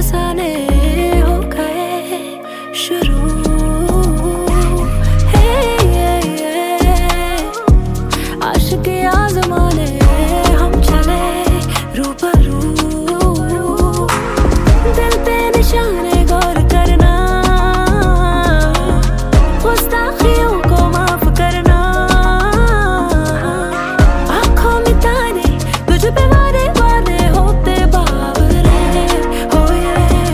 फसाने हो गए शुरू। आशिकी आज़माने हम चले रूबरू। दिल पे निशाने गौर करना, गुस्ताखियों को माफ करना। आँखों में ताने तुझ पे वारे वारे होते बावरे हो ये।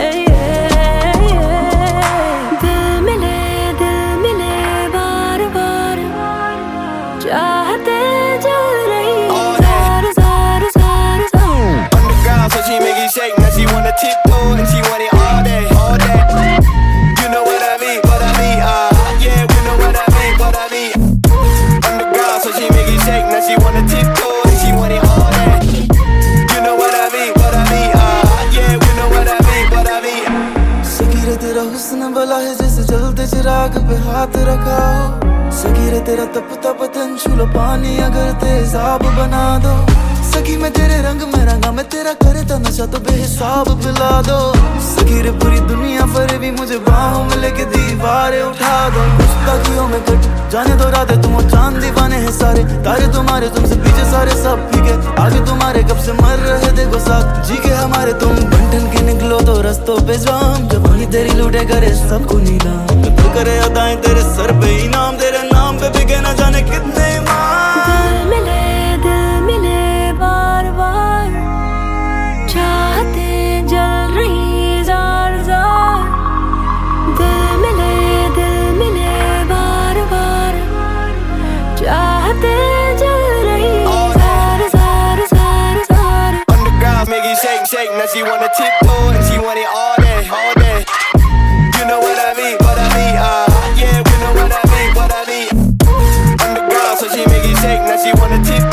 दिल मिले बार बार, चाहते जल रही ज़ार ज़ार ज़ार ज़ार। Underground, so she make it shake. Now she wanna tiptoe and she want it all day, all day. You know what I mean, what I mean, yeah, we know what I mean, what I mean. Underground, so she make it shake. Now she wanna tiptoe and she want it all day. You know what I mean, what I mean, yeah, we know what I mean, what I mean. सगीरे तेरा हुस्न भला है जैसे जलते चिराग पे हाथ रखा हो। सगीरे तेरा तपता बदन छूलो पानी अगर तेजाब बना दो। सगी मैं तेरे रंग में रंगा, मैं तेरा करता नशा तो बेहिसाब पिला दो। सगीरे पूरी दुनिया पर भी मुझे बाहों में लेके दीवारें उठा दो। गुस्ताखियों में कट जाने दो रातें, तुम चांद दीवाने हैं सारे। तारे तुम्हारे तुमसे पीछे सारे सब फीके, आगे तुम्हारे कब से मर रहे देखो साथ जी के हमारे। तुम बंटन के निकलो तो रस्तों पे जाम, जब वही तेरी लूटे करे सबको नीलाम। कत्ल करे अदाएं तेरे सर पे इनाम, तेरे नाम पे बिके न जाने कितने ईमान। दिल मिले बार बार, चाहते जल रही ज़ार ज़ार। दिल मिले बार बार, चाहते जल रही ज़ार ज़ार ज़ार ज़ार। Underground, make it shake, shake. Now she wanna tiptoe and she want it all day, all day. You know what I mean, what I mean, yeah, we know what I mean, what I mean. Underground, so she make it shake. Now she wanna tiptoe.